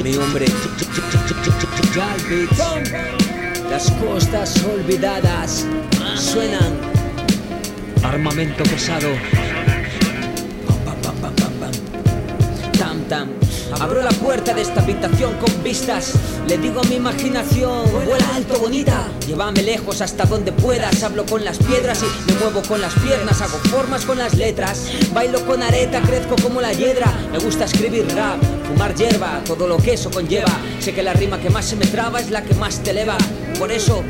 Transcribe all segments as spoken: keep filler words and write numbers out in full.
mi hombre Jalbit. Las costas olvidadas suenan. Armamento pesado. Pam, pam, pam, pam, pam. Tam, tam. Abro la puerta de esta habitación con vistas. Le digo a mi imaginación: vuela alto, bonita, llévame lejos hasta donde puedas. Hablo con las piedras y me muevo con las piernas. Hago formas con las letras, bailo con areta, crezco como la hiedra. Me gusta escribir rap, fumar hierba, todo lo que eso conlleva. Sé que la rima que más se me traba es la que más te eleva. Por eso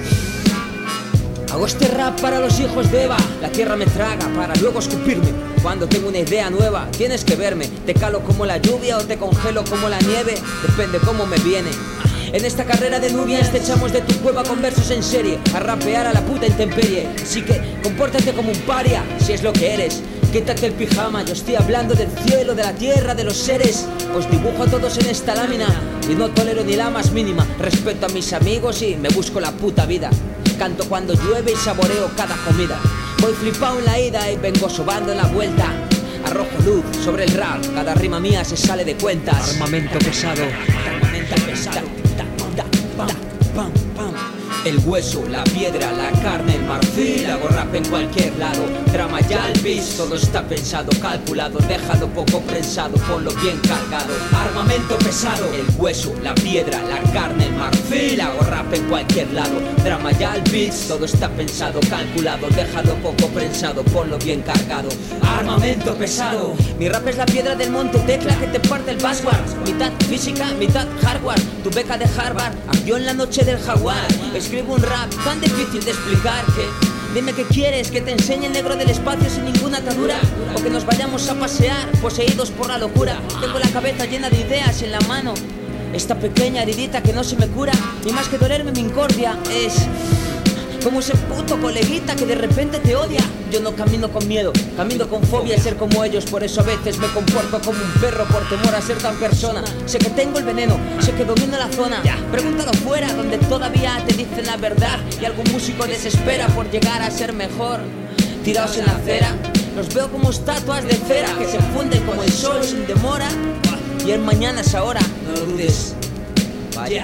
hago este rap para los hijos de Eva. La tierra me traga para luego escupirme. Cuando tengo una idea nueva, tienes que verme. Te calo como la lluvia o te congelo como la nieve. Depende cómo me viene. En esta carrera de nubias te echamos de tu cueva con versos en serie, a rapear a la puta intemperie. Así que compórtate como un paria, si es lo que eres. Quítate el pijama, yo estoy hablando del cielo, de la tierra, de los seres. Os dibujo a todos en esta lámina y no tolero ni la más mínima. Respeto a mis amigos y me busco la puta vida. Canto cuando llueve y saboreo cada comida. Voy flipado en la ida y vengo sobando en la vuelta. Arrojo luz sobre el rap, cada rima mía se sale de cuentas. Armamento pesado, armamento pesado. Pam, pam, pam. El hueso, la piedra, la carne, el marfil. Hago rap en cualquier lado. Drama ya al bis, todo está pensado, calculado. Déjalo poco prensado, ponlo bien cargado. Armamento pesado. El hueso, la piedra, la carne, el marfil. Hago rap en cualquier lado. Drama ya al bis, todo está pensado, calculado. Déjalo poco prensado, ponlo bien cargado. Armamento pesado. Mi rap es la piedra del monte Tecla que te parte el password. Mitad física, mitad hardware. Tu beca de Harvard ardió en la noche del jaguar. Escribo un rap tan difícil de explicar que... Dime qué quieres, que te enseñe el negro del espacio sin ninguna atadura, o que nos vayamos a pasear, poseídos por la locura. Tengo la cabeza llena de ideas en la mano, esta pequeña heridita que no se me cura. Y más que dolerme mi incordia es... como ese puto coleguita que de repente te odia. Yo no camino con miedo, camino con fobia de ser como ellos. Por eso a veces me comporto como un perro por temor a ser tan persona. Sé que tengo el veneno, sé que domino la zona. Pregúntalo fuera, donde todavía te dicen la verdad y algún músico desespera por llegar a ser mejor. Tirados en la acera, los veo como estatuas de cera que se funden como el sol sin demora. Y el mañana es ahora, no lo dudes. Vaya.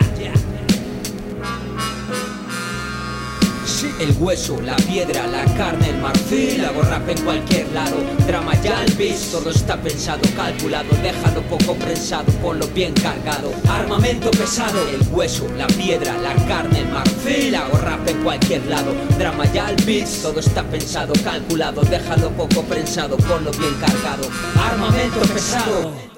El hueso, la piedra, la carne, el marfil. Hago rap en cualquier lado. Drama ya al bis, todo está pensado, calculado. Déjalo poco prensado, ponlo bien cargado. Armamento pesado. El hueso, la piedra, la carne, el marfil. Hago rap en cualquier lado. Drama ya al bis, todo está pensado, calculado. Déjalo poco prensado, ponlo bien cargado. Armamento pesado.